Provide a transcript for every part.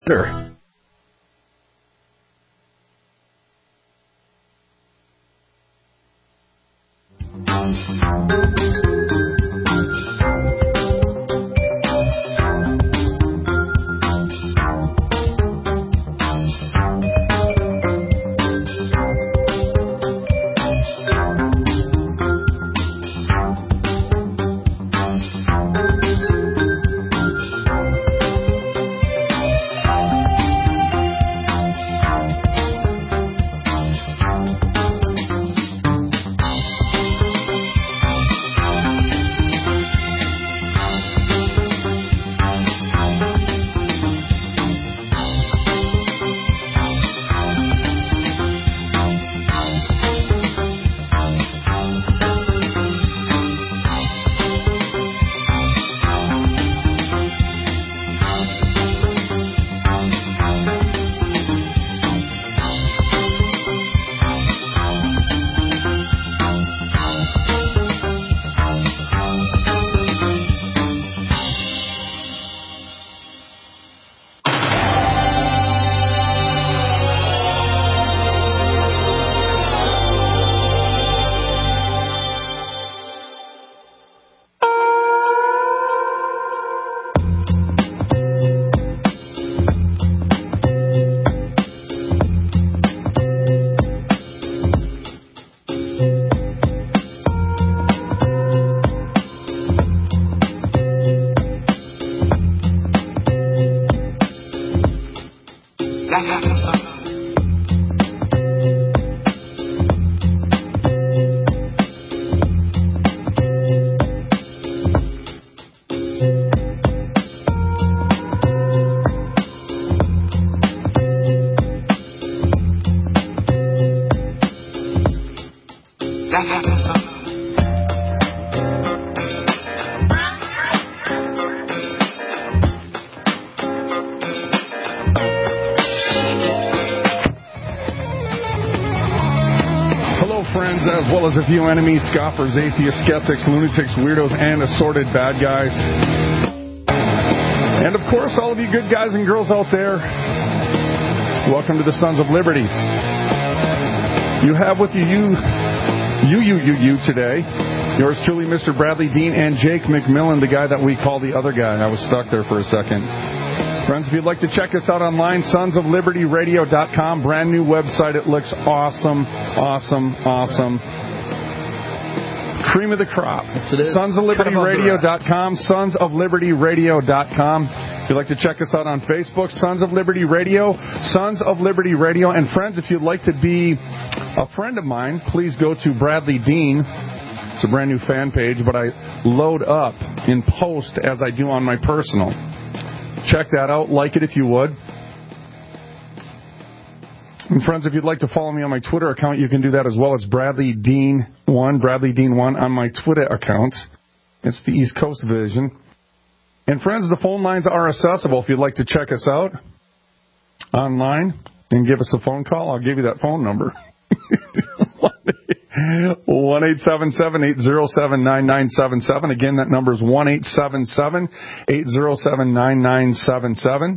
Sure. As well as a few enemies, scoffers, atheists, skeptics, lunatics, weirdos, and assorted bad guys. And of course, all of you good guys and girls out there, welcome to the Sons of Liberty. You have with you today, yours truly, Mr. Bradley Dean, and Jake McMillan, the guy that we call the other guy. I was stuck there for a second. Friends, if you'd like to check us out online, sonsoflibertyradio.com. Brand new website. It looks awesome. Cream of the crop. Yes, it is. Sonsoflibertyradio.com. Sonsoflibertyradio.com. If you'd like to check us out on Facebook, Sons of Liberty Radio, Sons of Liberty Radio. And friends, if you'd like to be a friend of mine, please go to Bradley Dean. It's a brand new fan page, but I load up in post as I do on my personal. Check that out. Like it if you would. And friends, if you'd like to follow me on my Twitter account, you can do that as well. It's Bradley Dean1, Bradley Dean1 on my Twitter account. It's the East Coast version. And friends, the phone lines are accessible. If you'd like to check us out online and give us a phone call, I'll give you that phone number. 1-877-807-9977. Again, that number is 1-877-807-9977.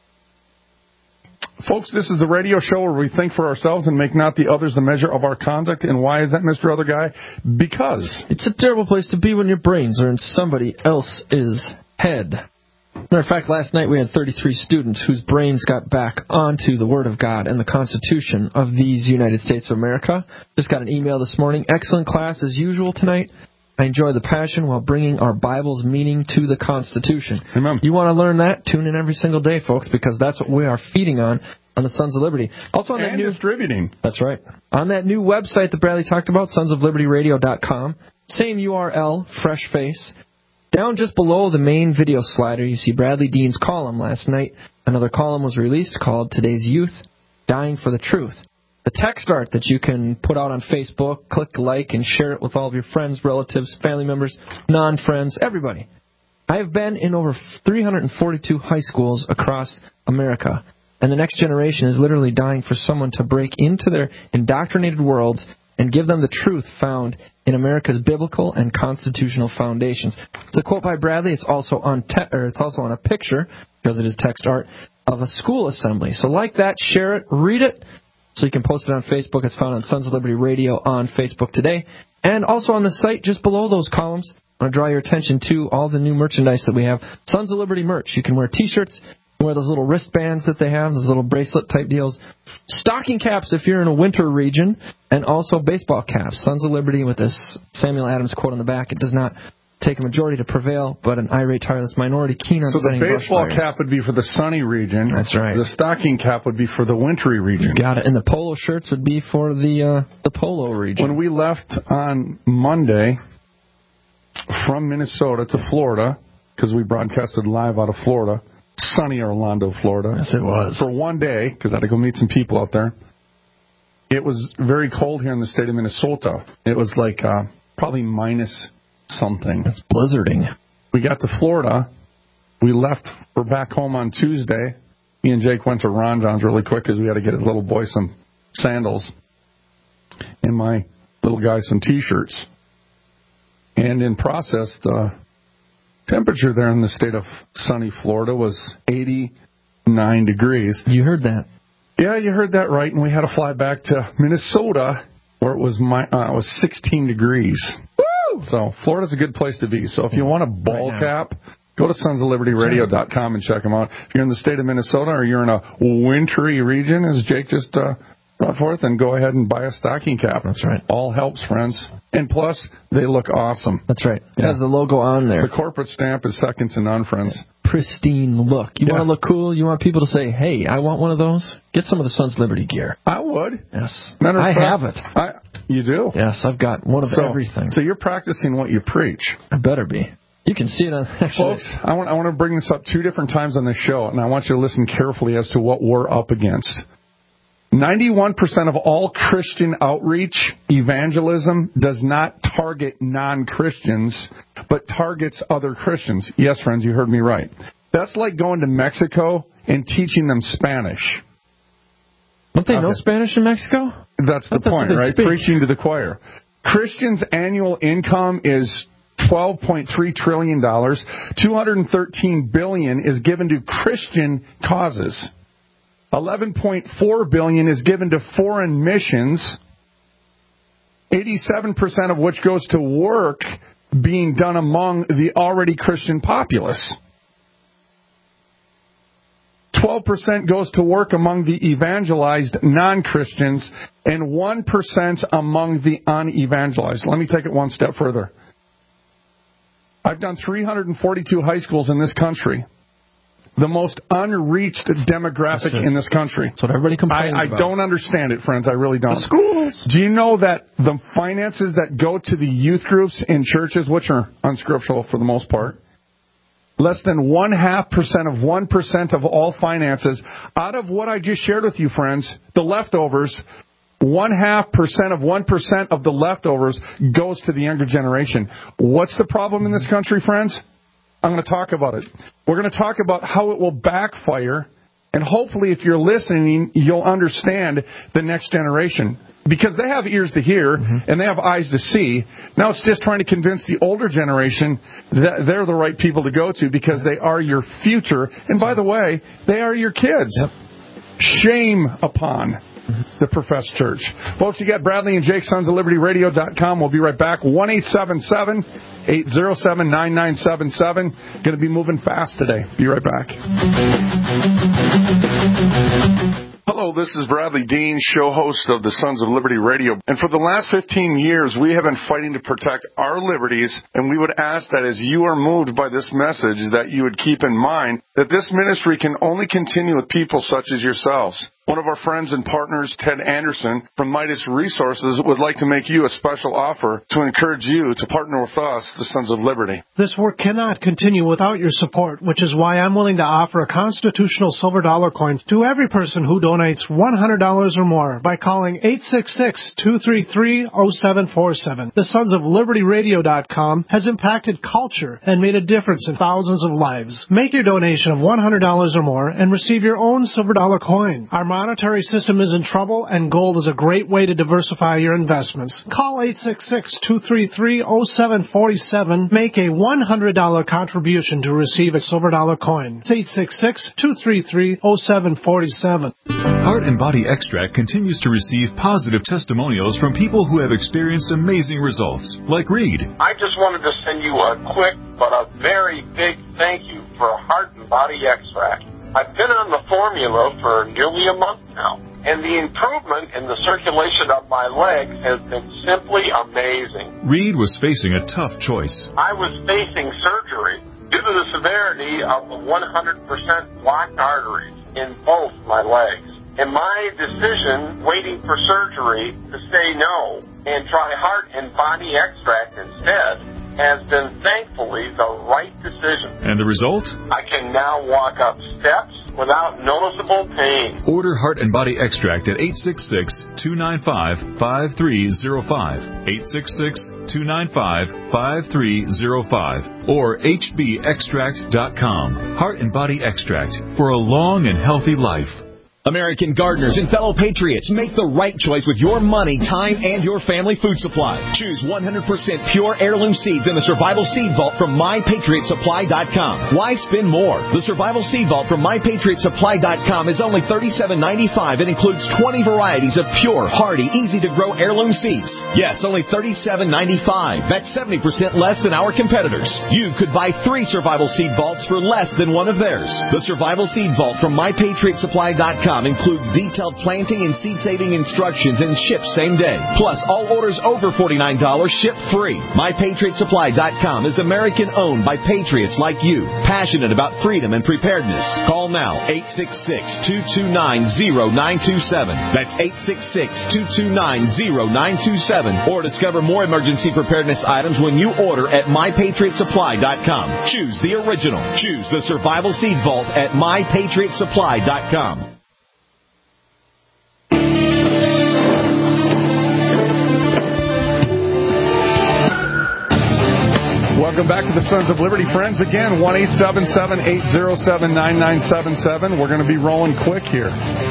Folks, this is the radio show where we think for ourselves and make not the others the measure of our conduct. And why is that, Mr. Other Guy? Because it's a terrible place to be when your brains are in somebody else's head. Matter of fact, last night we had 33 students whose brains got back onto the Word of God and the Constitution of these United States of America. Just got an email this morning. Excellent class as usual tonight. I enjoy the passion while bringing our Bible's meaning to the Constitution. Amen. You want to learn that? Tune in every single day, folks, because that's what we are feeding on the Sons of Liberty. Also on that new distributing. That's right. On that new website that Bradley talked about, sonsoflibertyradio.com. Same URL, fresh face. Down just below the main video slider, you see Bradley Dean's column last night. Another column was released called Today's Youth, Dying for the Truth. The text art that you can put out on Facebook, click like and share it with all of your friends, relatives, family members, non-friends, everybody. I have been in over 342 high schools across America, and the next generation is literally dying for someone to break into their indoctrinated worlds and give them the truth found in America's biblical and constitutional foundations. It's a quote by Bradley. It's also on a picture, because it is text art, of a school assembly. So like that, share it, read it, so you can post it on Facebook. It's found on Sons of Liberty Radio on Facebook today. And also on the site, just below those columns, I want to draw your attention to all the new merchandise that we have. Sons of Liberty merch. You can wear T-shirts, you can wear those little wristbands that they have, those little bracelet-type deals. Stocking caps if you're in a winter region, and also baseball caps. Sons of Liberty with this Samuel Adams quote on the back. It does not take a majority to prevail, but an irate, tireless minority keen on setting brush fires. So the baseball cap would be for the sunny region. That's right. The stocking cap would be for the wintry region. Got it. And the polo shirts would be for the polo region. When we left on Monday from Minnesota to Florida, because we broadcasted live out of Florida, sunny Orlando, Florida. Yes, it was. For one day, because I had to go meet some people out there. It was very cold here in the state of Minnesota. It was like probably minus something. It's blizzarding. We got to Florida. We left for back home on Tuesday. Me and Jake went to Ron John's really quick because we had to get his little boy some sandals and my little guy some T-shirts. And in process, the temperature there in the state of sunny Florida was 89 degrees. You heard that. Yeah, you heard that right. And we had to fly back to Minnesota where it was 16 degrees. So Florida's a good place to be. So if you want a ball cap, go to sonsoflibertyradio.com and check them out. If you're in the state of Minnesota or you're in a wintry region, as Jake just brought forth, then go ahead and buy a stocking cap. That's right. All helps, friends. And plus, they look awesome. That's right. It has the logo on there. The corporate stamp is second to none, friends. Pristine look. You want to look cool? You want people to say, hey, I want one of those? Get some of the Sons Liberty gear. I would. Yes. I have it. You do? Yes, I've got one of everything. So you're practicing what you preach. I better be. You can see it on... Folks, I want to bring this up 2 different times on this show, and I want you to listen carefully as to what we're up against. 91% of all Christian outreach, evangelism, does not target non-Christians, but targets other Christians. Yes, friends, you heard me right. That's like going to Mexico and teaching them Spanish. Don't they know Spanish in Mexico? That's the point, right? Preaching to the choir. Christians' annual income is $12.3 trillion. $213 billion is given to Christian causes. $11.4 billion is given to foreign missions, 87% of which goes to work being done among the already Christian populace. 12% goes to work among the evangelized non-Christians, and 1% among the unevangelized. Let me take it one step further. I've done 342 high schools in this country. The most unreached demographic in this country. That's what everybody complains about. I don't understand it, friends. I really don't. The schools. Do you know that the finances that go to the youth groups in churches, which are unscriptural for the most part, less than 0.5% of 1% of all finances, out of what I just shared with you, friends, the leftovers, 0.5% of 1% of the leftovers goes to the younger generation. What's the problem in this country, friends? I'm going to talk about it. We're going to talk about how it will backfire, and hopefully if you're listening, you'll understand the next generation. Because they have ears to hear, and they have eyes to see. Now it's just trying to convince the older generation that they're the right people to go to because they are your future. And by the way, they are your kids. Yep. Shame upon the professed church. Folks, you got Bradley and Jake, sonsoflibertyradio.com. We'll be right back. 1-877-807-9977. Going to be moving fast today. Be right back. Hello, this is Bradley Dean, show host of the Sons of Liberty Radio. And for the last 15 years, we have been fighting to protect our liberties, and we would ask that as you are moved by this message, that you would keep in mind that this ministry can only continue with people such as yourselves. One of our friends and partners, Ted Anderson, from Midas Resources, would like to make you a special offer to encourage you to partner with us, the Sons of Liberty. This work cannot continue without your support, which is why I'm willing to offer a constitutional silver dollar coin to every person who donates $100 or more by calling 866-233-0747. The Sons of Liberty Radio.com has impacted culture and made a difference in thousands of lives. Make your donation of $100 or more and receive your own silver dollar coin. Our monetary system is in trouble, and gold is a great way to diversify your investments. Call 866-233-0747. Make a $100 contribution to receive a silver dollar coin. It's 866-233-0747. Heart and Body Extract continues to receive positive testimonials from people who have experienced amazing results, like Reed. I just wanted to send you a quick but a very big thank you for Heart and Body Extract. I've been on the formula for nearly a month now, and the improvement in the circulation of my legs has been simply amazing. Reed was facing a tough choice. I was facing surgery due to the severity of the 100% blocked arteries in both my legs. And my decision, waiting for surgery, to say no and try Heart and Body Extract instead, has been thankfully the right decision. And the result? I can now walk up steps without noticeable pain. Order Heart and Body Extract at 866-295-5305, 866-295-5305, or hbextract.com. Heart and Body Extract for a long and healthy life. American gardeners and fellow patriots, make the right choice with your money, time, and your family food supply. Choose 100% pure heirloom seeds in the Survival Seed Vault from MyPatriotSupply.com. Why spend more? The Survival Seed Vault from MyPatriotSupply.com is only $37.95 and includes 20 varieties of pure, hardy, easy-to-grow heirloom seeds. Yes, only $37.95. That's 70% less than our competitors. You could buy 3 Survival Seed Vaults for less than one of theirs. The Survival Seed Vault from MyPatriotSupply.com includes detailed planting and seed-saving instructions and ships same day. Plus, all orders over $49 ship free. MyPatriotSupply.com is American-owned by patriots like you, passionate about freedom and preparedness. Call now, 866-229-0927. That's 866-229-0927. Or discover more emergency preparedness items when you order at MyPatriotSupply.com. Choose the original. Choose the Survival Seed Vault at MyPatriotSupply.com. Welcome back to the Sons of Liberty, friends. Again, 1-877-807-9977. We're going to be rolling quick here.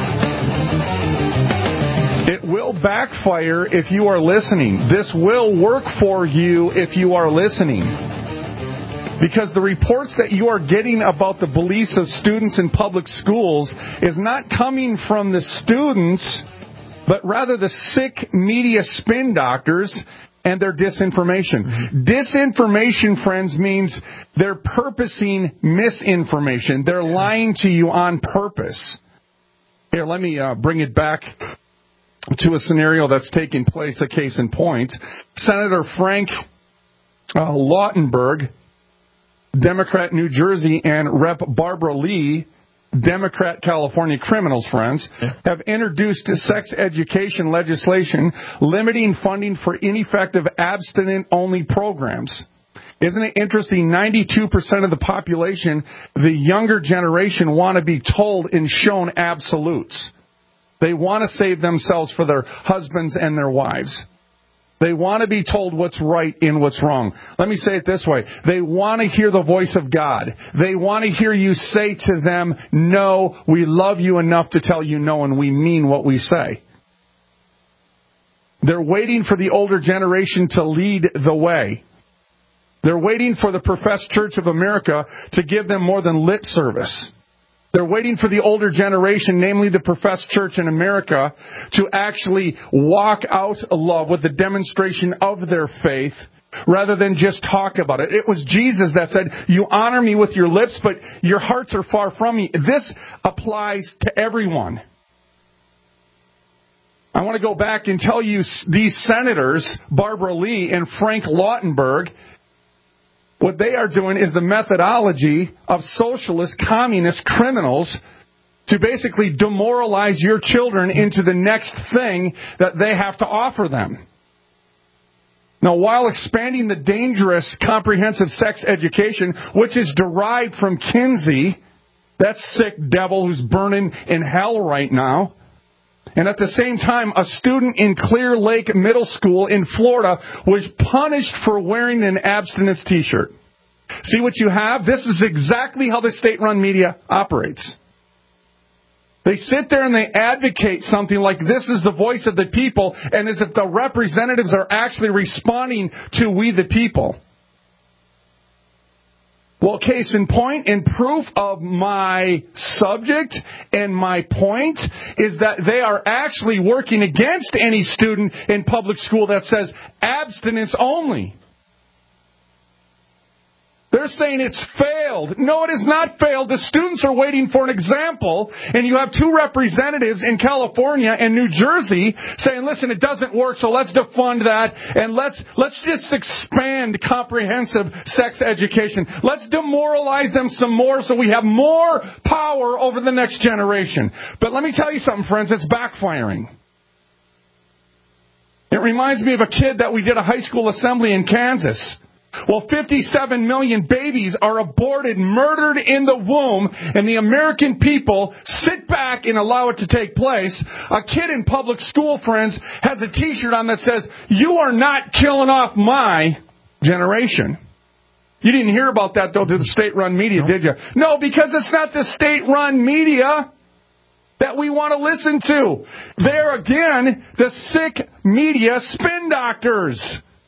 It will backfire if you are listening. This will work for you if you are listening. Because the reports that you are getting about the beliefs of students in public schools is not coming from the students, but rather the sick media spin doctors and their disinformation. Disinformation, friends, means they're purposing misinformation. They're lying to you on purpose. Here, let me bring it back to a scenario that's taking place, a case in point. Senator Frank Lautenberg, Democrat, New Jersey, and Rep. Barbara Lee, Democrat, California criminals, friends, have introduced sex education legislation limiting funding for ineffective abstinent-only programs. Isn't it interesting? 92% of the population, the younger generation, want to be told and shown absolutes. They want to save themselves for their husbands and their wives. They want to be told what's right and what's wrong. Let me say it this way. They want to hear the voice of God. They want to hear you say to them, no, we love you enough to tell you no, and we mean what we say. They're waiting for the older generation to lead the way. They're waiting for the professed Church of America to give them more than lip service. They're waiting for the older generation, namely the professed church in America, to actually walk out love with the demonstration of their faith rather than just talk about it. It was Jesus that said, you honor me with your lips, but your hearts are far from me. This applies to everyone. I want to go back and tell you these senators, Barbara Lee and Frank Lautenberg, what they are doing is the methodology of socialist, communist criminals to basically demoralize your children into the next thing that they have to offer them. Now, while expanding the dangerous comprehensive sex education, which is derived from Kinsey, that sick devil who's burning in hell right now, and at the same time, a student in Clear Lake Middle School in Florida was punished for wearing an abstinence T-shirt. See what you have? This is exactly how the state-run media operates. They sit there and they advocate something like this is the voice of the people, and as if the representatives are actually responding to we the people. Well, case in point, in proof of my subject and my point is that they are actually working against any student in public school that says abstinence only. They're saying it's failed. No, it has not failed. The students are waiting for an example, and you have two representatives in California and New Jersey saying, listen, it doesn't work, so let's defund that, and let's just expand comprehensive sex education. Let's demoralize them some more so we have more power over the next generation. But let me tell you something, friends, it's backfiring. It reminds me of a kid that we did a high school assembly in Kansas. Well, 57 million babies are aborted, murdered in the womb, and the American people sit back and allow it to take place. A kid in public school, friends, has a T-shirt on that says, "You are not killing off my generation." You didn't hear about that, though, through the state-run media, did you? No, because it's not the state-run media that we want to listen to. There again, the sick media spin doctors.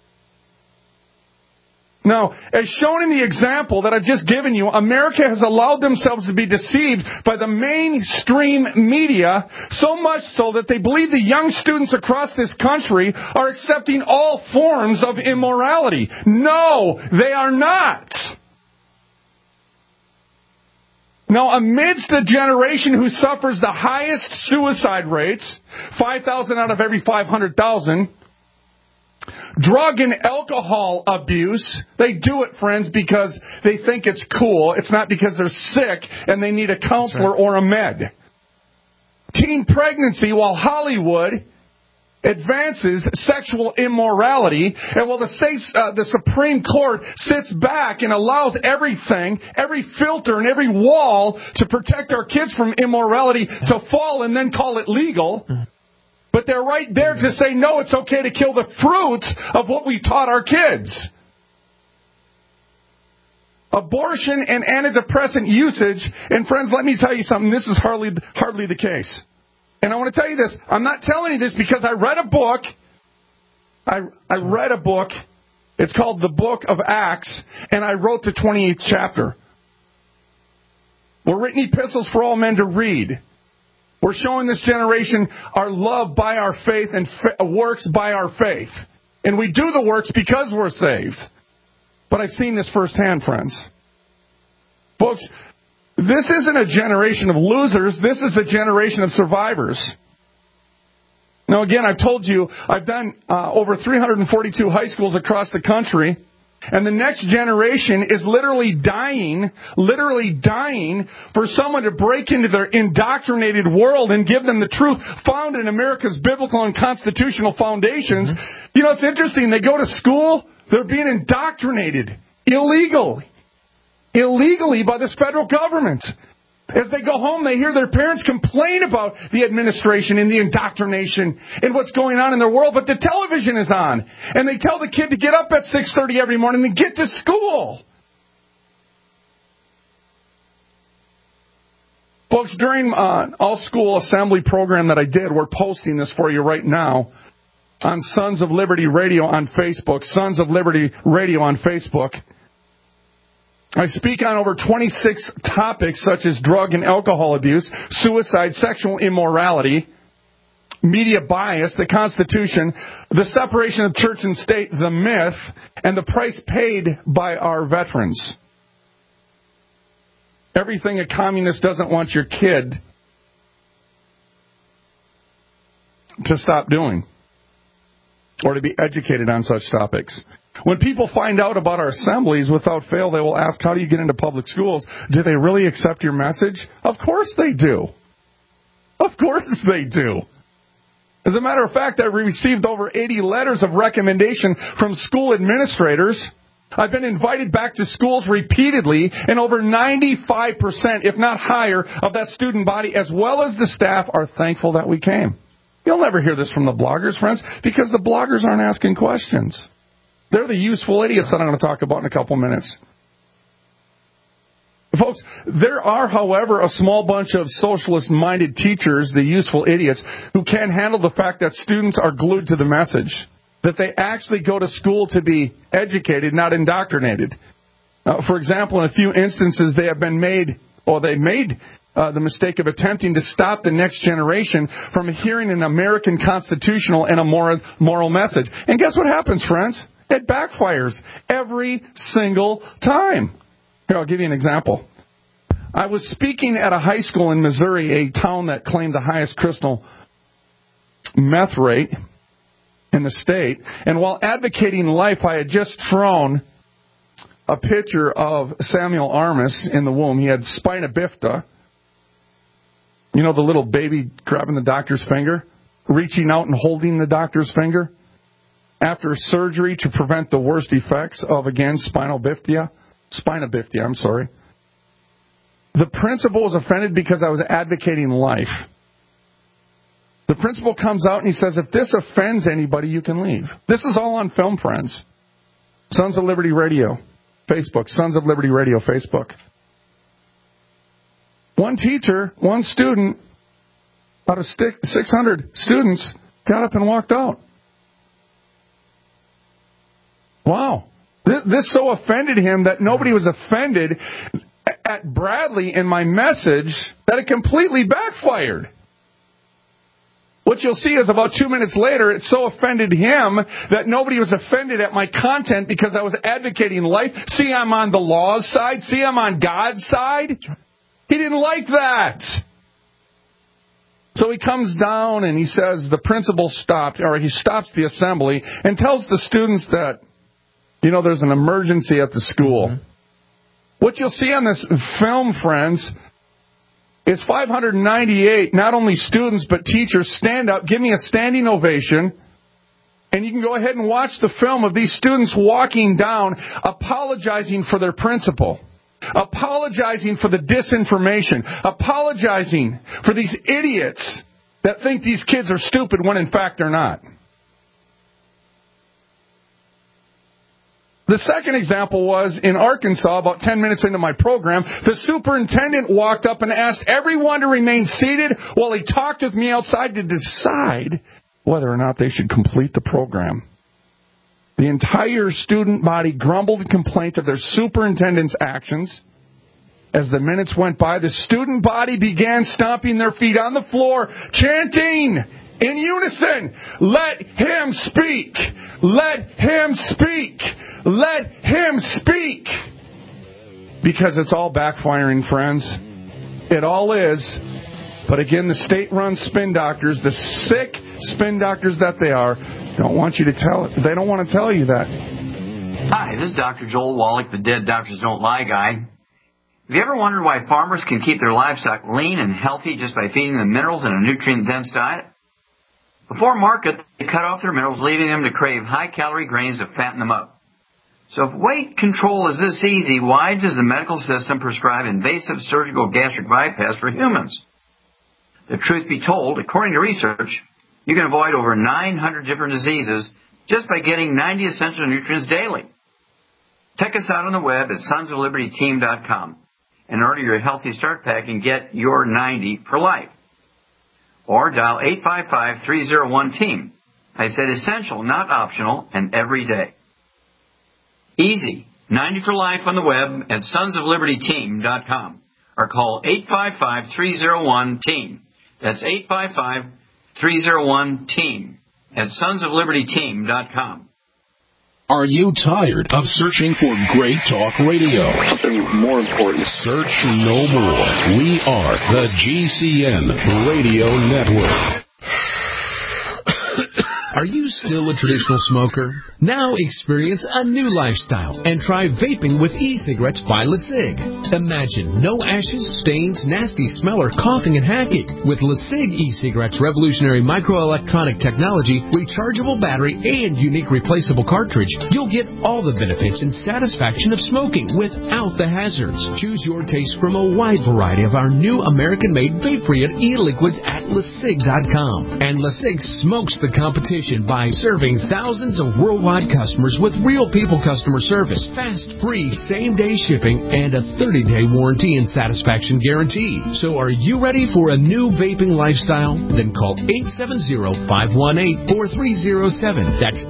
Now, as shown in the example that I've just given you, America has allowed themselves to be deceived by the mainstream media, so much so that they believe the young students across this country are accepting all forms of immorality. No, they are not. Now, amidst a generation who suffers the highest suicide rates, 5,000 out of every 500,000, drug and alcohol abuse, they do it, friends, because they think it's cool. It's not because they're sick and they need a counselor or a med. Teen pregnancy, while Hollywood advances sexual immorality, and while the Supreme Court sits back and allows everything, every filter and every wall to protect our kids from immorality to fall and then call it legal. But they're right there to say, no, it's okay to kill the fruits of what we taught our kids. Abortion and antidepressant usage, and friends, let me tell you something, this is hardly the case. And I want to tell you this, I'm not telling you this because I read a book. I read a book. It's called The Book of Acts, and I wrote the 28th chapter. Were written epistles for all men to read. We're showing this generation our love by our faith and works by our faith. And we do the works because we're saved. But I've seen this firsthand, friends. Folks, this isn't a generation of losers. This is a generation of survivors. Now, again, I've told you, I've done over 342 high schools across the country. And the next generation is literally dying for someone to break into their indoctrinated world and give them the truth found in America's biblical and constitutional foundations. Mm-hmm. You know, it's interesting. They go to school, they're being indoctrinated illegally by this federal government. As they go home, they hear their parents complain about the administration and the indoctrination and what's going on in their world, but the television is on. And they tell the kid to get up at 6:30 every morning and get to school. Folks, during all-school assembly program that I did, we're posting this for you right now on Sons of Liberty Radio on Facebook, Sons of Liberty Radio on Facebook. I speak on over 26 topics such as drug and alcohol abuse, suicide, sexual immorality, media bias, the Constitution, the separation of church and state, the myth, and the price paid by our veterans. Everything a communist doesn't want your kid to stop doing or to be educated on such topics. When people find out about our assemblies, without fail, they will ask, how do you get into public schools? Do they really accept your message? Of course they do. Of course they do. As a matter of fact, I received over 80 letters of recommendation from school administrators. I've been invited back to schools repeatedly, and over 95%, if not higher, of that student body, as well as the staff, are thankful that we came. You'll never hear this from the bloggers, friends, because the bloggers aren't asking questions. They're the useful idiots that I'm going to talk about in a couple minutes. Folks, there are, however, a small bunch of socialist-minded teachers, the useful idiots, who can't handle the fact that students are glued to the message, that they actually go to school to be educated, not indoctrinated. For example, in a few instances, they made the mistake of attempting to stop the next generation from hearing an American constitutional and a moral message. And guess what happens, friends? It backfires every single time. Here, I'll give you an example. I was speaking at a high school in Missouri, a town that claimed the highest crystal meth rate in the state. And while advocating life, I had just thrown a picture of Samuel Armas in the womb. He had spina bifida. You know, the little baby grabbing the doctor's finger, reaching out and holding the doctor's finger after surgery to prevent the worst effects of, again, spina bifida. The principal was offended because I was advocating life. The principal comes out and he says, if this offends anybody, you can leave. This is all on film, friends. Sons of Liberty Radio, Facebook. Sons of Liberty Radio, Facebook. One teacher, one student, out of 600 students, got up and walked out. Wow. This so offended him that nobody was offended at Bradley in my message that it completely backfired. What you'll see is about 2 minutes later, it so offended him that nobody was offended at my content because I was advocating life. See, I'm on the law's side. See, I'm on God's side. He didn't like that. So he comes down and he says the principal he stops the assembly and tells the students that, there's an emergency at the school. Mm-hmm. What you'll see on this film, friends, is 598, not only students, but teachers stand up, give me a standing ovation, and you can go ahead and watch the film of these students walking down, apologizing for their principal, apologizing for the disinformation, apologizing for these idiots that think these kids are stupid when in fact they're not. The second example was in Arkansas, about 10 minutes into my program, the superintendent walked up and asked everyone to remain seated while he talked with me outside to decide whether or not they should complete the program. The entire student body grumbled and complained of their superintendent's actions. As the minutes went by, the student body began stomping their feet on the floor, chanting in unison, "Let him speak! Let him speak! Let him speak!" Because it's all backfiring, friends. It all is. But again, the state-run spin doctors, the sick spin doctors that they are, don't want you to tell it. They don't want to tell you that. Hi, this is Dr. Joel Wallach, the Dead Doctors Don't Lie guy. Have you ever wondered why farmers can keep their livestock lean and healthy just by feeding them minerals in a nutrient-dense diet? Before market, they cut off their minerals, leaving them to crave high-calorie grains to fatten them up. So if weight control is this easy, why does the medical system prescribe invasive surgical gastric bypass for humans? The truth be told, according to research, you can avoid over 900 different diseases just by getting 90 essential nutrients daily. Check us out on the web at sonsoflibertyteam.com and order your Healthy Start Pack and get your 90 for life. Or dial 855-301-TEAM. I said essential, not optional, and every day. Easy. 90 for life on the web at sonsoflibertyteam.com. Or call 855-301-TEAM. That's 855-301-TEAM at sonsoflibertyteam.com. Are you tired of searching for great talk radio? Something more important. Search no more. We are the GCN Radio Network. Are you still a traditional smoker? Now experience a new lifestyle and try vaping with e-cigarettes by LeSig. Imagine no ashes, stains, nasty smell, or coughing and hacking. With LeSig e-cigarettes' revolutionary microelectronic technology, rechargeable battery, and unique replaceable cartridge, you'll get all the benefits and satisfaction of smoking without the hazards. Choose your taste from a wide variety of our new American-made vape-free e-liquids at LeSig.com. And LeSig smokes the competition competition by serving thousands of worldwide customers with real people customer service, fast, free, same-day shipping, and a 30-day warranty and satisfaction guarantee. So are you ready for a new vaping lifestyle? Then call 870-518-4307. That's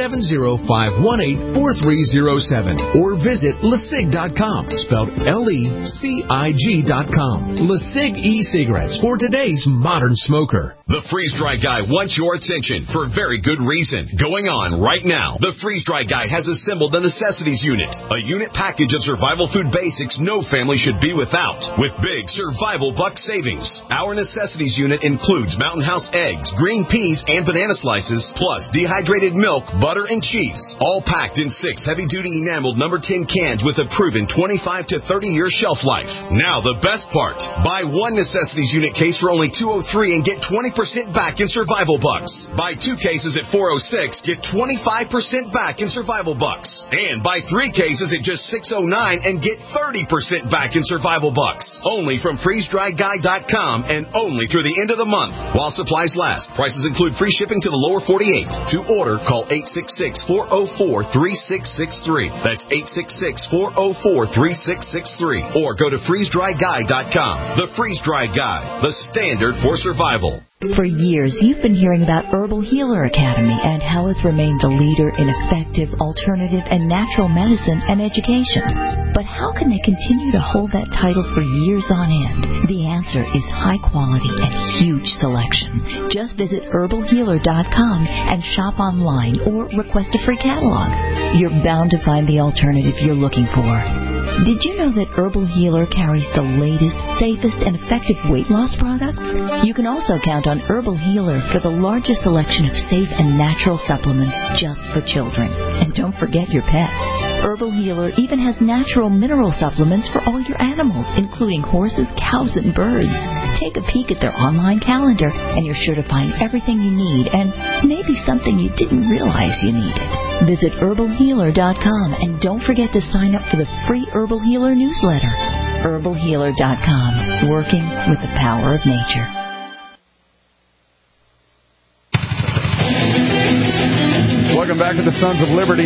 870-518-4307. Or visit LeSig.com, spelled LECIG.com. LeSig e-cigarettes for today's modern smoker. The freeze-dry guy wants your attention for very good reason. Going on right now, the freeze-dry guy has assembled the necessities unit, a unit package of survival food basics no family should be without, with big survival buck savings. Our necessities unit includes Mountain House eggs, green peas, and banana slices, plus dehydrated milk, butter, and cheese, all packed in 6 heavy-duty enameled number 10 cans with a proven 25 to 30-year shelf life. Now the best part, buy one necessities unit case for only $203 and get 20% back in survival bucks. Buy 2 cases at $406, get 25% back in survival bucks. And buy 3 cases at just $609 and get 30% back in survival bucks. Only from freezedryguy.com and only through the end of the month while supplies last. Prices include free shipping to the lower 48. To order, call 866-404-3663. That's 866-404-3663. Or go to freezedryguy.com. The Freeze Dry Guy, the standard for survival. For years, you've been hearing about Herbal Healer Academy and how it's remained the leader in effective, alternative, and natural medicine and education. But how can they continue to hold that title for years on end? The answer is high quality and huge selection. Just visit herbalhealer.com and shop online or request a free catalog. You're bound to find the alternative you're looking for. Did you know that Herbal Healer carries the latest, safest, and effective weight loss products? You can also count on Herbal Healer for the largest selection of safe and natural supplements just for children. And don't forget your pets. Herbal Healer even has natural mineral supplements for all your animals, including horses, cows, and birds. Take a peek at their online calendar, and you're sure to find everything you need and maybe something you didn't realize you needed. Visit herbalhealer.com and don't forget to sign up for the free Herbal Healer newsletter. herbalhealer.com, working with the power of nature. Welcome back to the Sons of Liberty,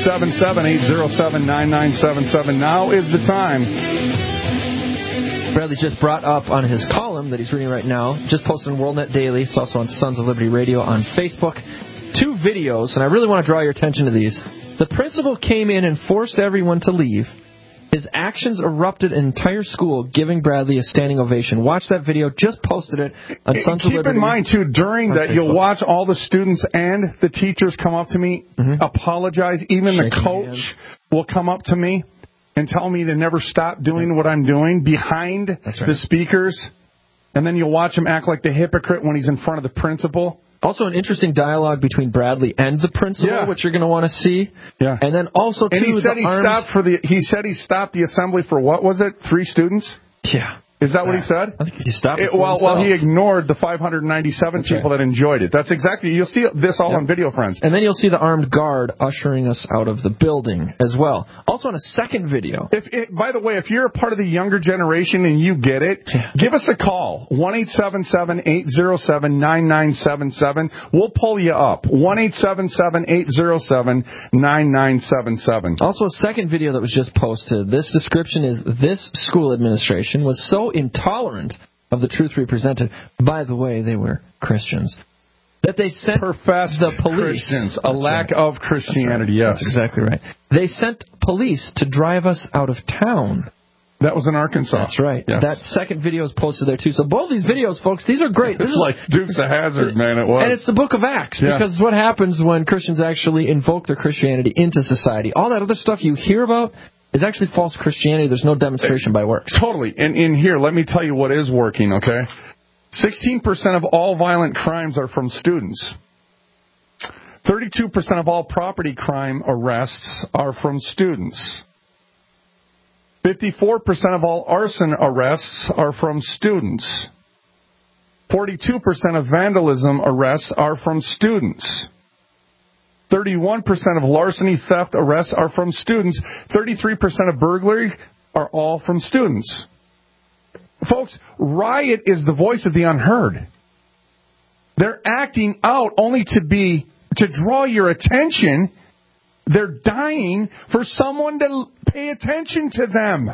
1-877-807-9977. Now is the time. Bradley just brought up on his column that he's reading right now, just posted on WorldNet Daily. It's also on Sons of Liberty Radio on Facebook. 2 videos, and I really want to draw your attention to these. The principal came in and forced everyone to leave. His actions erupted an entire school, giving Bradley a standing ovation. Watch that video. Just posted it on Sons of Liberty. Keep in mind, too, during that, you'll watch all the students and the teachers come up to me, apologize. Even the coach will come up to me and tell me to never stop doing what I'm doing behind the speakers. And then you'll watch him act like the hypocrite when he's in front of the principal. Also, an interesting dialogue between Bradley and the principal, which you're going to want to see. Yeah. And then also, too, he said he stopped the assembly for, what was it, 3 students? Yeah. Is that what he said? I think he stopped it well, he ignored the 597 people that enjoyed it. That's exactly, you'll see this all on video, friends. And then you'll see the armed guard ushering us out of the building as well. Also on a second video. By the way, if you're a part of the younger generation and you get it, give us a call, 1-877-807-9977. We'll pull you up, 1-877-807-9977. Also a second video that was just posted. This description is, this school administration was so intolerant of the truth we presented. By the way, they were Christians. That they sent the police. Christians. A lack of Christianity, yes. That's exactly right. They sent police to drive us out of town. That was in Arkansas. That's right. Yes. That second video is posted there, too. So both these videos, folks, these are great. This is like Dukes of Hazzard, man, it was. And it's the book of Acts, because what happens when Christians actually invoke their Christianity into society. All that other stuff you hear about is actually false Christianity. There's no demonstration by works. Totally. And in here, let me tell you what is working, okay? 16% of all violent crimes are from students. 32% of all property crime arrests are from students. 54% of all arson arrests are from students. 42% of vandalism arrests are from students. 31% of larceny, theft arrests are from students. 33% of burglary are all from students. Folks, riot is the voice of the unheard. They're acting out only to draw your attention. They're dying for someone to pay attention to them.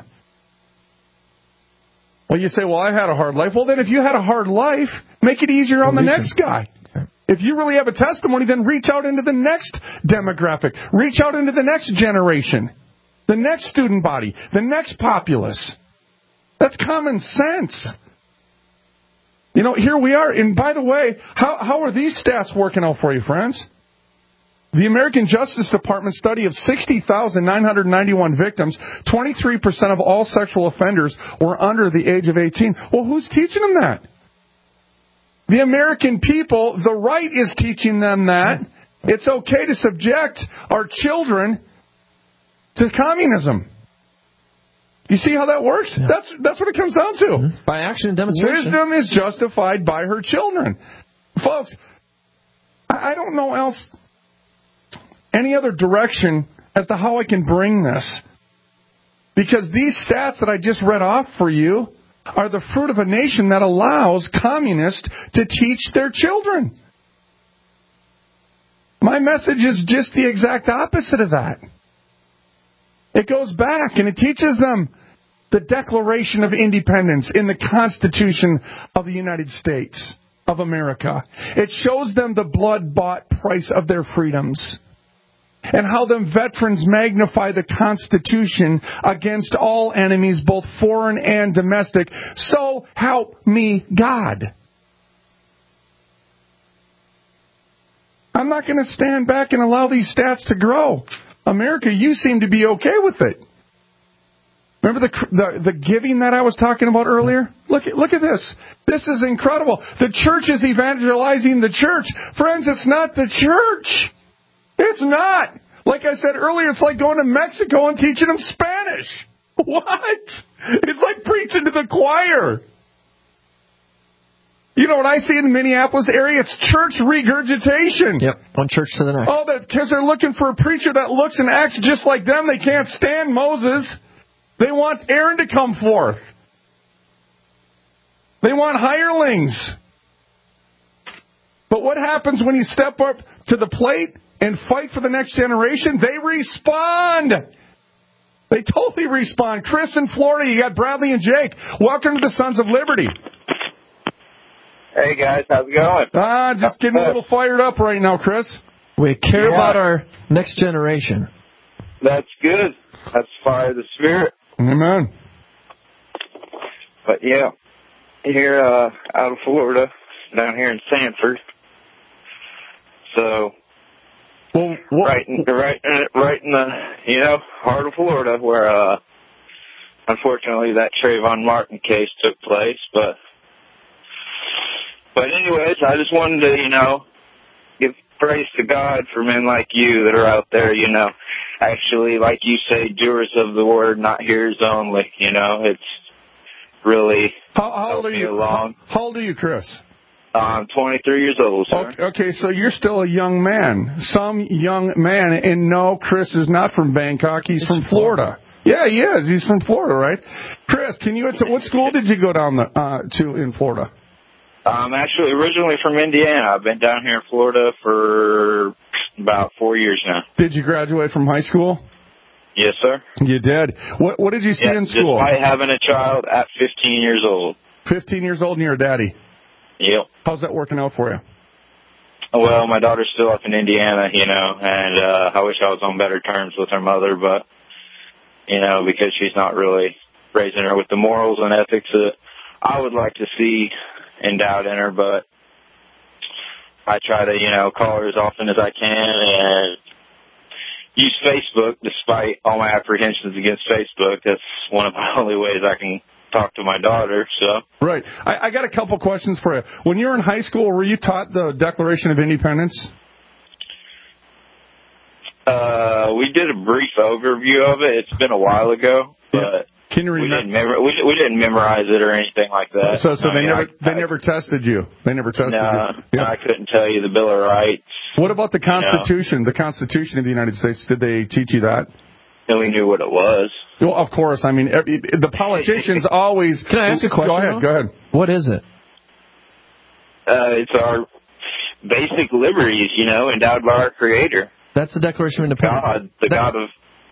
Well, you say, well, I had a hard life. Well, then if you had a hard life, make it easier on the next guy. If you really have a testimony, then reach out into the next demographic. Reach out into the next generation, the next student body, the next populace. That's common sense. You know, here we are. And by the way, how are these stats working out for you, friends? The American Justice Department study of 60,991 victims, 23% of all sexual offenders were under the age of 18. Well, who's teaching them that? The American people, the right is teaching them that. It's okay to subject our children to communism. You see how that works? Yeah. That's what it comes down to. By action and demonstration. Wisdom is justified by her children. Folks, I don't know any other direction as to how I can bring this. Because these stats that I just read off for you are the fruit of a nation that allows communists to teach their children. My message is just the exact opposite of that. It goes back and it teaches them the Declaration of Independence in the Constitution of the United States of America. It shows them the blood-bought price of their freedoms and how them veterans magnify the Constitution against all enemies, both foreign and domestic. So help me God. I'm not going to stand back and allow these stats to grow. America, you seem to be okay with it. Remember the giving that I was talking about earlier? Look at this. This is incredible. The church is evangelizing the church. Friends, it's not the church. It's not. Like I said earlier, it's like going to Mexico and teaching them Spanish. What? It's like preaching to the choir. You know what I see in the Minneapolis area? It's church regurgitation. Yep, one church to the next. Oh, because they're looking for a preacher that looks and acts just like them. They can't stand Moses. They want Aaron to come forth. They want hirelings. But what happens when you step up to the plate and fight for the next generation? They respond. They totally respond. Chris in Florida, you got Bradley and Jake. Welcome to the Sons of Liberty. Hey, guys. How's it going? Just getting a little fired up right now, Chris. We care about our next generation. That's good. That's fire of the spirit. Amen. But, yeah, here out of Florida, down here in Sanford. So, right in the, heart of Florida where, unfortunately, that Trayvon Martin case took place. But anyways, I just wanted to, give praise to God for men like you that are out there, actually, like you say, doers of the word, not hearers only. It's really how old are you? Along. How old are you, Chris? I'm 23 years old, sir. Okay, so you're still a young man. Some young man, and no, Chris is not from Bangkok. He's from Florida. Yeah, he is. He's from Florida, right? Chris, what school did you go down to in Florida? I'm actually originally from Indiana. I've been down here in Florida for about 4 years now. Did you graduate from high school? Yes, sir. You did. What did you see in school? Despite having a child at 15 years old. 15 years old and you're a daddy? Yep. How's that working out for you? Well, my daughter's still up in Indiana, and I wish I was on better terms with her mother, but, because she's not really raising her with the morals and ethics that I would like to see endowed in her, but I try to, call her as often as I can and use Facebook despite all my apprehensions against Facebook. That's one of my only ways I can talk to my daughter. So Right. I got a couple questions for you. When you were in high school, were you taught the Declaration of Independence? We did a brief overview of it. It's been a while ago, but can you remember? We didn't memorize it or anything like that. So they never tested you. They never tested you. Yeah. I couldn't tell you the Bill of Rights. What about the Constitution? The Constitution of the United States. Did they teach you that? And we knew what it was. Well, of course. I mean, the politicians always. Can I ask a question? Go ahead. What is it? It's our basic liberties, endowed by our Creator. That's the Declaration of Independence. God of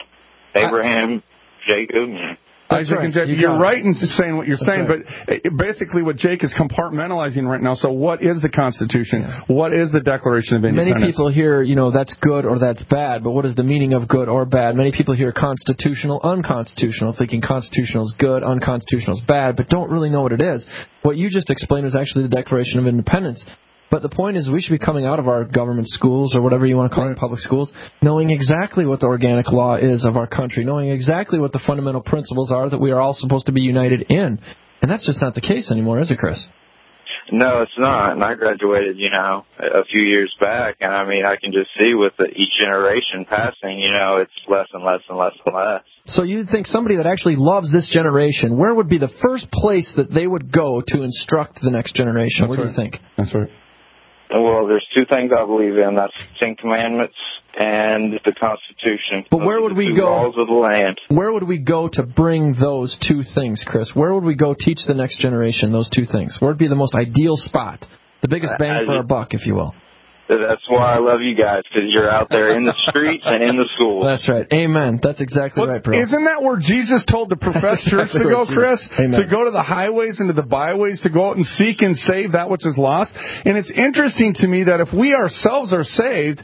Abraham, Jacob, Isaac and Jacob. You're right in saying what you're saying, but basically what Jake is compartmentalizing right now. So what is the Constitution? Yeah. What is the Declaration of Independence? Many people hear, that's good or that's bad, but what is the meaning of good or bad? Many people hear constitutional, unconstitutional, thinking constitutional is good, unconstitutional is bad, but don't really know what it is. What you just explained is actually the Declaration of Independence. But the point is we should be coming out of our government schools or whatever you want to call it, public schools, knowing exactly what the organic law is of our country, knowing exactly what the fundamental principles are that we are all supposed to be united in. And that's just not the case anymore, is it, Chris? No, it's not. And I graduated, a few years back. And, I can just see with each generation passing, it's less and less and less and less. So you'd think somebody that actually loves this generation, where would be the first place that they would go to instruct the next generation? Where do you think? That's right. Well, there's two things I believe in. That's 10 Commandments and the Constitution. But where would we go? Laws of the land. Where would we go to bring those two things, Chris? Where would we go teach the next generation those two things? Where would be the most ideal spot? The biggest bang for our buck, if you will. That's why I love you guys, because you're out there in the streets and in the schools. That's right. Amen. That's exactly right, bro. Isn't that where Jesus told the professed church to go, Chris? Amen. To go to the highways and to the byways, to go out and seek and save that which is lost? And it's interesting to me that if we ourselves are saved,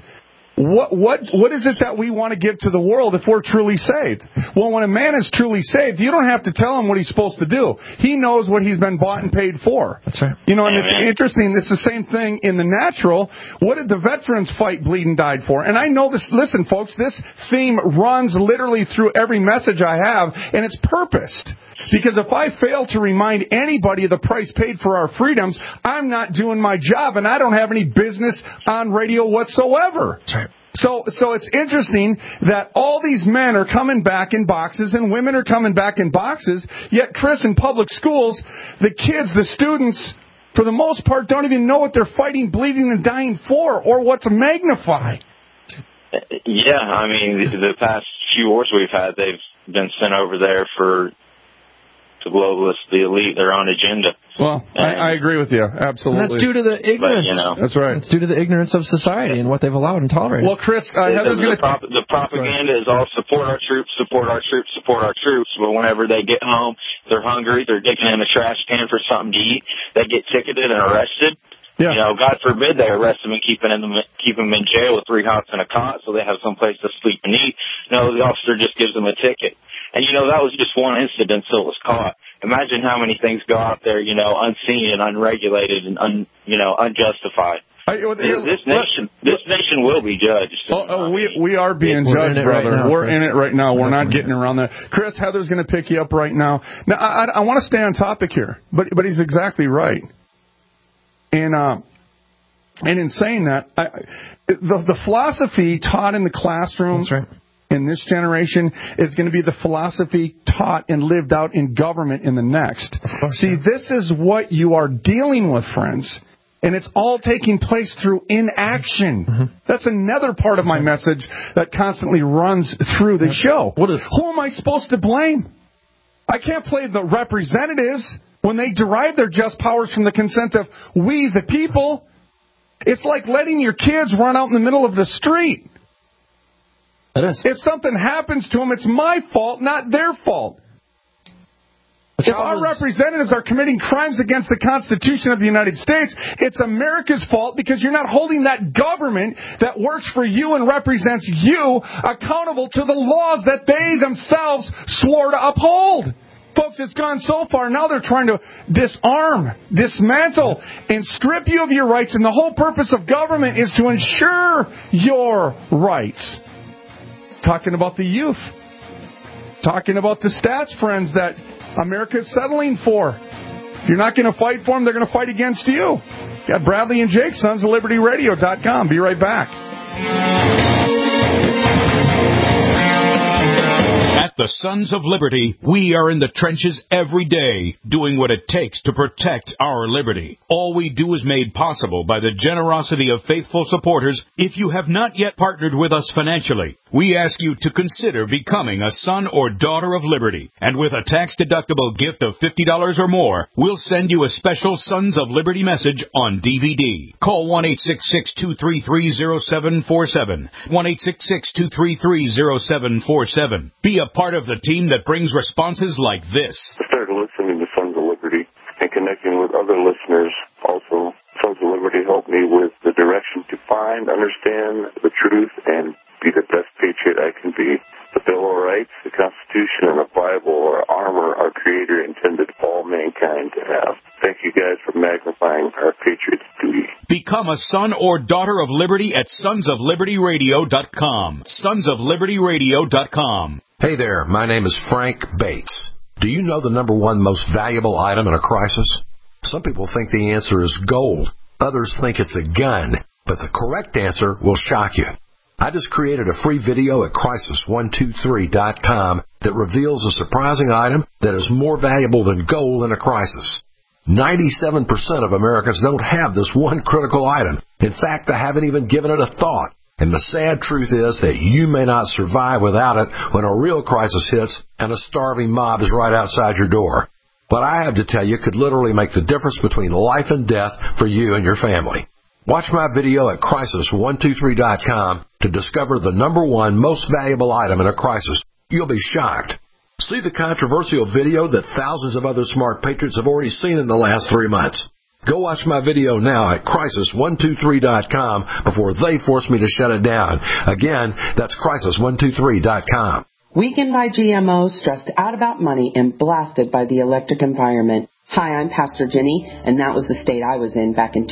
what is it that we want to give to the world if we're truly saved? Well, when a man is truly saved, you don't have to tell him what he's supposed to do. He knows what he's been bought and paid for. That's right. And it's interesting. It's the same thing in the natural. What did the veterans fight, bleed, and died for? And I know this. Listen, folks, this theme runs literally through every message I have, and it's purposed. Because if I fail to remind anybody of the price paid for our freedoms, I'm not doing my job, and I don't have any business on radio whatsoever. That's right. So it's interesting that all these men are coming back in boxes and women are coming back in boxes, yet, Chris, in public schools, the kids, the students, for the most part, don't even know what they're fighting, bleeding, and dying for, or what to magnify. Yeah, the past few wars we've had, they've been sent over there for the globalists, the elite, their own agenda. Well, I agree with you, absolutely. And that's due to the ignorance. That's right. It's due to the ignorance of society and what they've allowed and tolerated. Well, Chris, the propaganda is all support our troops, support our troops, support our troops. But whenever they get home, they're hungry, they're digging in the trash can for something to eat, they get ticketed and arrested. Yeah. God forbid they arrest them and keep them in jail with 3 hots and a cot so they have some place to sleep and eat. No, the officer just gives them a ticket. And, that was just one incident until it was caught. Imagine how many things go out there, unseen and unregulated and, unjustified. This nation will be judged. We are being judged, brother. Right now, we're in it right now. We're not getting around that. Chris, Heather's going to pick you up right now. Now, I want to stay on topic here, but he's exactly right. And in saying that, the philosophy taught in the classroom in this generation is going to be the philosophy taught and lived out in government in the next. See, this is what you are dealing with, friends. And it's all taking place through inaction. Mm-hmm. That's another part of my message that constantly runs through the show. Who am I supposed to blame? I can't play the representatives when they derive their just powers from the consent of we, the people. It's like letting your kids run out in the middle of the street. It is. If something happens to them, it's my fault, not their fault. If our representatives are committing crimes against the Constitution of the United States, it's America's fault because you're not holding that government that works for you and represents you accountable to the laws that they themselves swore to uphold. Folks, it's gone so far, now they're trying to disarm, dismantle, and strip you of your rights, and the whole purpose of government is to ensure your rights. Talking about the youth. Talking about the stats, friends, that America's settling for. If you're not going to fight for them, they're going to fight against you. Got Bradley and Jake, sonsoflibertyradio.com. Be right back. At the Sons of Liberty, we are in the trenches every day, doing what it takes to protect our liberty. All we do is made possible by the generosity of faithful supporters. If you have not yet partnered with us financially, we ask you to consider becoming a son or daughter of liberty. And with a tax-deductible gift of $50 or more, we'll send you a special Sons of Liberty message on DVD. Call 1-866-233-0747. 1-866-233-0747. Be a part of the team that brings responses like this. I started listening to Sons of Liberty and connecting with other listeners also. Sons of Liberty helped me with the direction to find, understand the truth, and be the best patriot I can be. The Bill of Rights, the Constitution, and the Bible are armor our Creator intended all mankind to have. Thank you guys for magnifying our patriot's duty. Become a son or daughter of liberty at sonsoflibertyradio.com. Sonsoflibertyradio.com. Hey there, my name is Frank Bates. Do you know the number one most valuable item in a crisis? Some people think the answer is gold. Others think it's a gun. But the correct answer will shock you. I just created a free video at crisis123.com that reveals a surprising item that is more valuable than gold in a crisis. 97% of Americans don't have this one critical item. In fact, they haven't even given it a thought. And the sad truth is that you may not survive without it when a real crisis hits and a starving mob is right outside your door. What I have to tell you could literally make the difference between life and death for you and your family. Watch my video at crisis123.com to discover the number one most valuable item in a crisis. You'll be shocked. See the controversial video that thousands of other smart patriots have already seen in the last 3 months. Go watch my video now at crisis123.com before they force me to shut it down. Again, that's crisis123.com. Weakened by GMOs, stressed out about money, and blasted by the electric environment. Hi, I'm Pastor Jenny, and that was the state I was in back in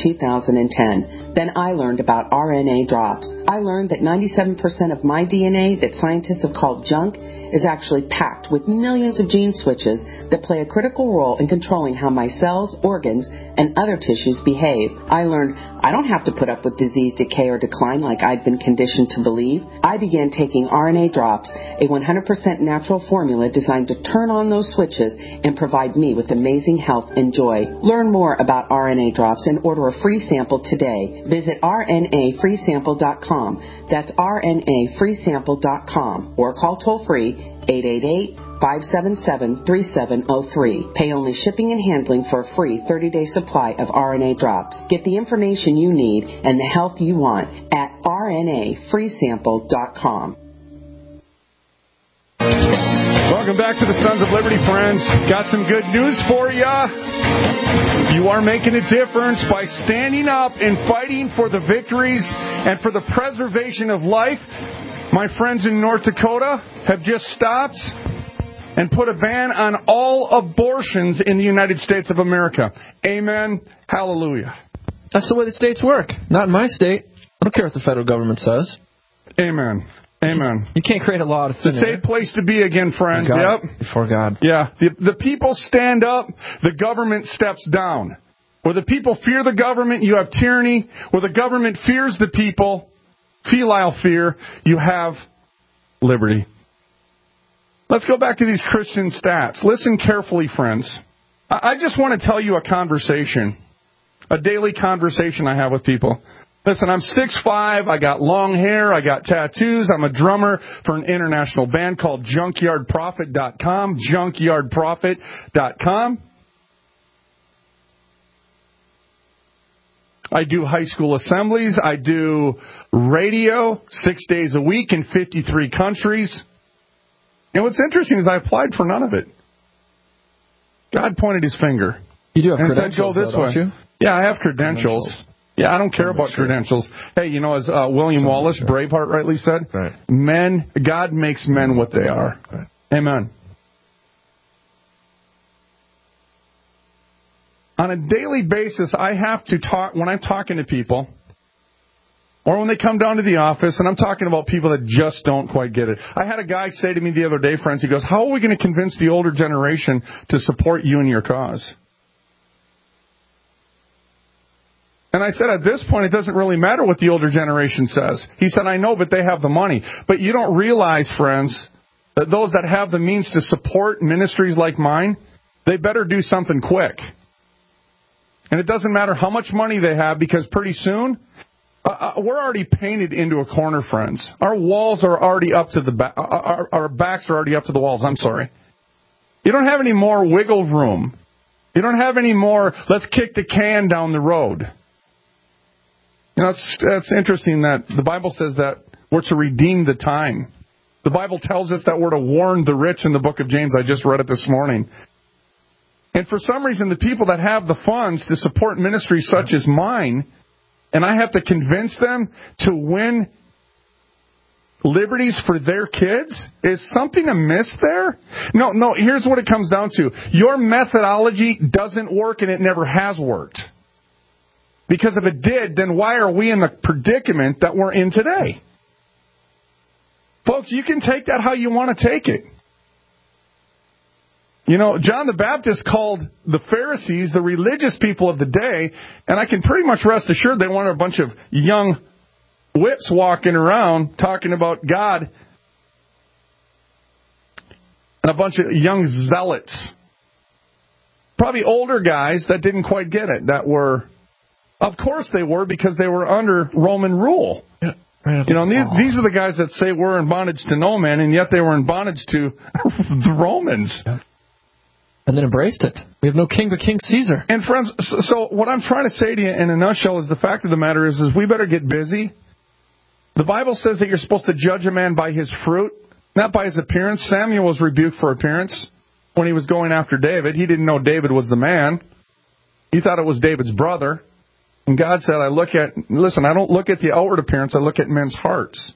2010. Then I learned about RNA drops. I learned that 97% of my DNA that scientists have called junk is actually packed with millions of gene switches that play a critical role in controlling how my cells, organs, and other tissues behave. I learned I don't have to put up with disease, decay, or decline like I'd been conditioned to believe. I began taking RNA drops, a 100% natural formula designed to turn on those switches and provide me with amazing health and joy. Learn more about RNA drops and order a free sample today. Visit rnafreesample.com. That's rnafreesample.com or call toll-free 888-577-3703. Pay only shipping and handling for a free 30-day supply of RNA drops. Get the information you need and the health you want at rnafreesample.com. Welcome back to the Sons of Liberty, friends. Got some good news for you. You are making a difference by standing up and fighting for the victories and for the preservation of life. My friends in North Dakota have just stopped and put a ban on all abortions in the United States of America. Amen. Hallelujah. That's the way the states work. Not in my state. I don't care what the federal government says. Amen. Amen. You can't create a law to It's a safe place to be again, friends. Yep. Before God. Yeah. The people stand up, the government steps down. Where the people fear the government, you have tyranny. Where the government fears the people, filial fear, you have liberty. Let's go back to these Christian stats. Listen carefully, friends. I just want to tell you a conversation, a daily conversation I have with people. Listen, I'm 6'5", I got long hair, I got tattoos, I'm a drummer for an international band called JunkyardProphet.com, JunkyardProphet.com. I do high school assemblies, I do radio 6 days a week in 53 countries. And what's interesting is I applied for none of it. God pointed his finger. You do have and credentials, said, go this though, way. don't you? Yeah, I have credentials. Yeah, I don't care about credentials. Hey, you know, as William Wallace, Braveheart, rightly said, men, God makes men what they are. Amen. On a daily basis, I have to talk, when I'm talking to people, or when they come down to the office, and I'm talking about people that just don't quite get it. I had a guy say to me the other day, friends, he goes, how are we going to convince the older generation to support you and your cause? And I said, at this point, it doesn't really matter what the older generation says. He said, I know, but they have the money. But you don't realize, friends, that those that have the means to support ministries like mine, they better do something quick. And it doesn't matter how much money they have, because pretty soon, We're already painted into a corner, friends. Our walls are already up to the back. Our backs are already up to the walls. I'm sorry. You don't have any more wiggle room. You don't have any more, let's kick the can down the road. You know, it's interesting that the Bible says that we're to redeem the time. The Bible tells us that we're to warn the rich in the book of James. I just read it this morning. And for some reason, the people that have the funds to support ministries such as mine, and I have to convince them to win liberties for their kids? Is something amiss there? No, here's what it comes down to. Your methodology doesn't work, and it never has worked. Because if it did, then why are we in the predicament that we're in today? Folks, you can take that how you want to take it. You know, John the Baptist called the Pharisees the religious people of the day, and I can pretty much rest assured they wanted a bunch of young whips walking around talking about God and a bunch of young zealots. Probably older guys that didn't quite get it, that were, of course they were, because they were under Roman rule. Yeah. You know, and these are the guys that say we're in bondage to no man, and yet they were in bondage to the Romans. Yeah. And then embraced it. We have no king but King Caesar. And friends, so what I'm trying to say to you in a nutshell is the fact of the matter is we better get busy. The Bible says that you're supposed to judge a man by his fruit, not by his appearance. Samuel was rebuked for appearance when he was going after David. He didn't know David was the man. He thought it was David's brother. And God said, I don't look at the outward appearance, I look at men's hearts.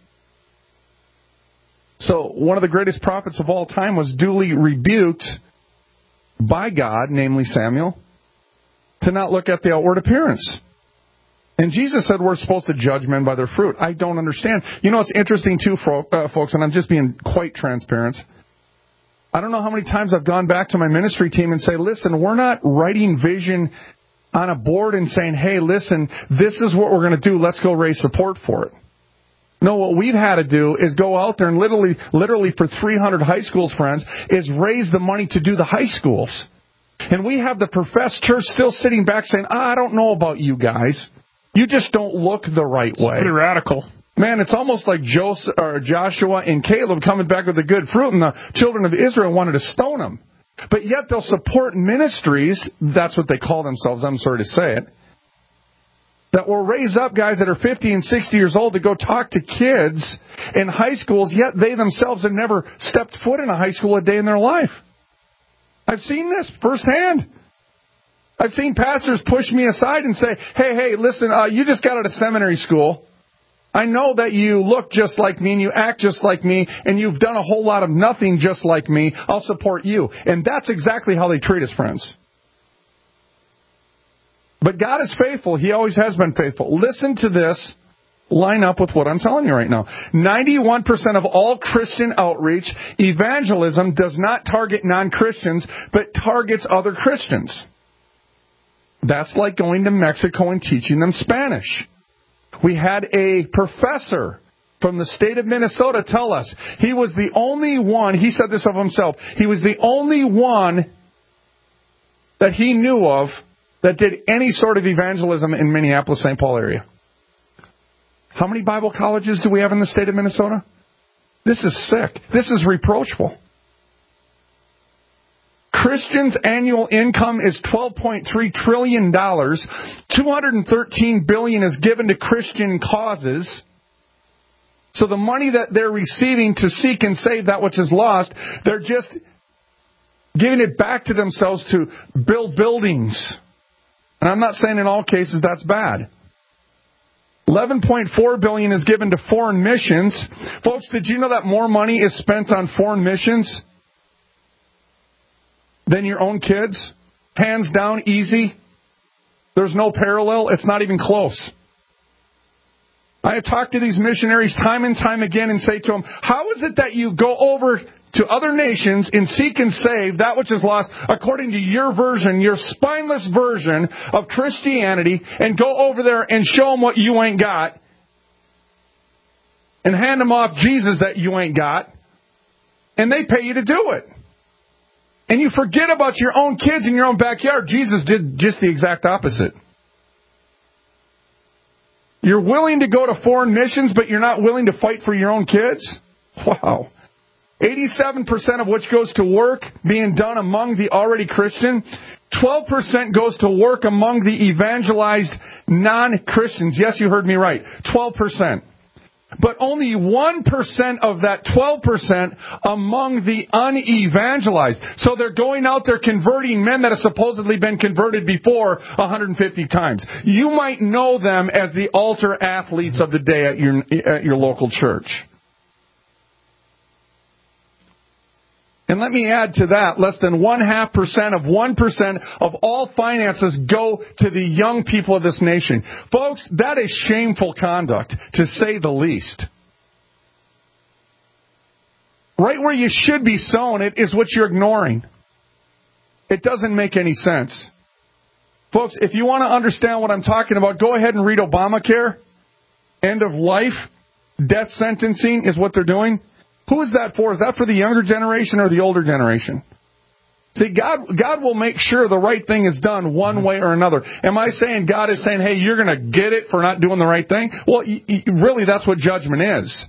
So one of the greatest prophets of all time was duly rebuked by God, namely Samuel, to not look at the outward appearance. And Jesus said we're supposed to judge men by their fruit. I don't understand. You know, it's interesting too, folks, and I'm just being quite transparent. I don't know how many times I've gone back to my ministry team and say, listen, we're not writing vision on a board and saying, hey, listen, this is what we're going to do. Let's go raise support for it. No, what we've had to do is go out there and literally for 300 high schools, friends, is raise the money to do the high schools. And we have the professed church still sitting back saying, I don't know about you guys. You just don't look the right way. It's pretty radical. Man, it's almost like Joshua and Caleb coming back with the good fruit, and the children of Israel wanted to stone them. But yet they'll support ministries, that's what they call themselves, I'm sorry to say it, that will raise up guys that are 50 and 60 years old to go talk to kids in high schools, yet they themselves have never stepped foot in a high school a day in their life. I've seen this firsthand. I've seen pastors push me aside and say, hey, listen, you just got out of seminary school. I know that you look just like me and you act just like me and you've done a whole lot of nothing just like me. I'll support you. And that's exactly how they treat us, friends. But God is faithful. He always has been faithful. Listen to this. Line up with what I'm telling you right now. 91% of all Christian outreach, evangelism, does not target non-Christians, but targets other Christians. That's like going to Mexico and teaching them Spanish. We had a professor from the state of Minnesota tell us he was the only one, he said this of himself, he was the only one that he knew of that did any sort of evangelism in Minneapolis-St. Paul area. How many Bible colleges do we have in the state of Minnesota? This is sick. This is reproachful. Christians' annual income is $12.3 trillion. $213 billion is given to Christian causes. So the money that they're receiving to seek and save that which is lost, they're just giving it back to themselves to build buildings. And I'm not saying in all cases that's bad. $11.4 billion is given to foreign missions. Folks, did you know that more money is spent on foreign missions than your own kids? Hands down, easy. There's no parallel. It's not even close. I have talked to these missionaries time and time again and say to them, how is it that you go over to other nations and seek and save that which is lost according to your version, your spineless version of Christianity, and go over there and show them what you ain't got and hand them off Jesus that you ain't got, and they pay you to do it? And you forget about your own kids in your own backyard. Jesus did just the exact opposite. You're willing to go to foreign missions, but you're not willing to fight for your own kids? Wow. 87% of which goes to work being done among the already Christian. 12% goes to work among the evangelized non-Christians. Yes, you heard me right. 12%. But only 1% of that 12% among the unevangelized. So they're going out there converting men that have supposedly been converted before 150 times. You might know them as the altar athletes of the day at your local church. And let me add to that, less than 0.5% of 1% of all finances go to the young people of this nation. Folks, that is shameful conduct, to say the least. Right where you should be sowing it is what you're ignoring. It doesn't make any sense. Folks, if you want to understand what I'm talking about, go ahead and read Obamacare. End of life, death sentencing is what they're doing. Who is that for? Is that for the younger generation or the older generation? See, God will make sure the right thing is done one way or another. Am I saying God is saying, hey, you're going to get it for not doing the right thing? Well, really, that's what judgment is.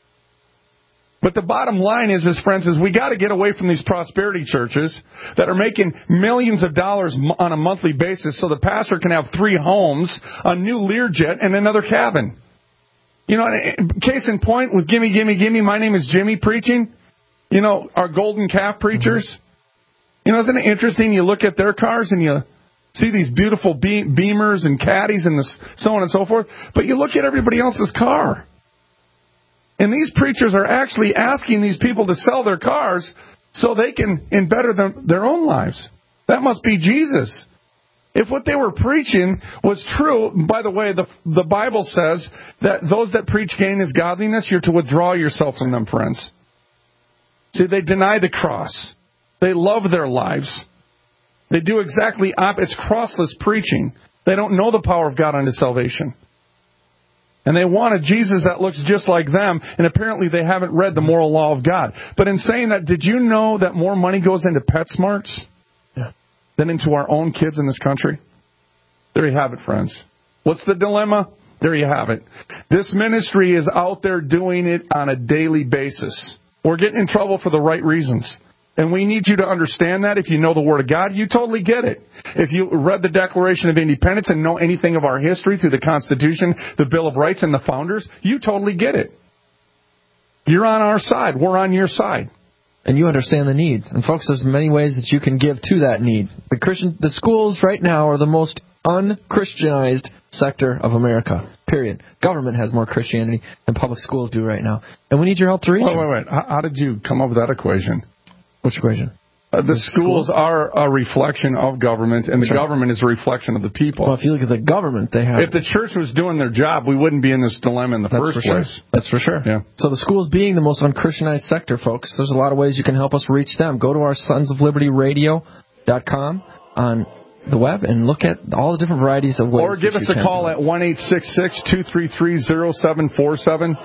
But the bottom line is, friends, we got to get away from these prosperity churches that are making millions of dollars on a monthly basis so the pastor can have 3 homes, a new Learjet, and another cabin. You know, case in point with Gimme, Gimme, Gimme, my name is Jimmy preaching. You know, our golden calf preachers. You know, isn't it interesting? You look at their cars and you see these beautiful Beamers and Caddies and so on and so forth. But you look at everybody else's car. And these preachers are actually asking these people to sell their cars so they can better their own lives. That must be Jesus. If what they were preaching was true, by the way, the Bible says that those that preach gain is godliness, you're to withdraw yourself from them, friends. See, they deny the cross. They love their lives. They do exactly opposite. It's crossless preaching. They don't know the power of God unto salvation. And they want a Jesus that looks just like them, and apparently they haven't read the moral law of God. But in saying that, did you know that more money goes into PetSmarts than into our own kids in this country? There you have it, friends. What's the dilemma? There you have it. This ministry is out there doing it on a daily basis. We're getting in trouble for the right reasons. And we need you to understand that. If you know the Word of God, you totally get it. If you read the Declaration of Independence and know anything of our history through the Constitution, the Bill of Rights, and the Founders, you totally get it. You're on our side. We're on your side. And you understand the need. And folks, there's many ways that you can give to that need. The schools right now are the most unchristianized sector of America. Period. Government has more Christianity than public schools do right now. And we need your help to reach them. Wait. How did you come up with that equation? Which equation? The schools are a reflection of government, and the government is a reflection of the people. Well, if you look at the government, they have... If the church was doing their job, we wouldn't be in this dilemma in the first place. That's for sure. Yeah. So the schools being the most unchristianized sector, folks, there's a lot of ways you can help us reach them. Go to our sonsoflibertyradio.com on the web and look at all the different varieties of ways. Or give us a call at 1-866-233-0747.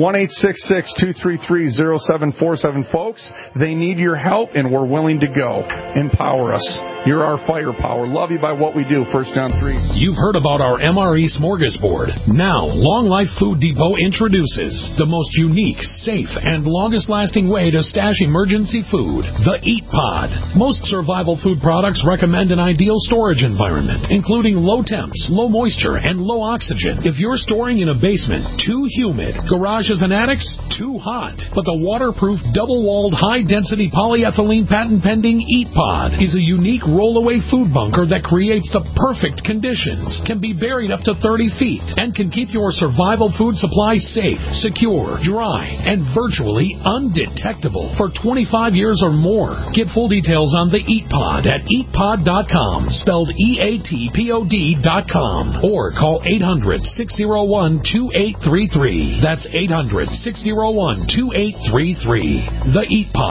1-866-233-0747. Folks, they need your help, and we're willing to go. Empower us. You're our firepower. Love you by what we do. 1 John 3. You've heard about our MRE Smorgasbord. Now, Long Life Food Depot introduces the most unique, safe, and longest-lasting way to stash emergency food, the Eat Pod. Most survival food products recommend an ideal storage environment, including low temps, low moisture, and low oxygen. If you're storing in a basement, too humid, garages and attics, too hot. But the waterproof, double-walled, high-density polyethylene patent-pending Eat Pod is a unique roll-away food bunker that creates the perfect conditions, can be buried up to 30 feet, and can keep your survival food supply safe, secure, dry, and virtually undetectable for 25 years or more. Get full details on the Eat Pod at eatpod.com. Spelled EATPOD.com, or call 800-601-2833. That's 800-601-2833. The Eat Pod.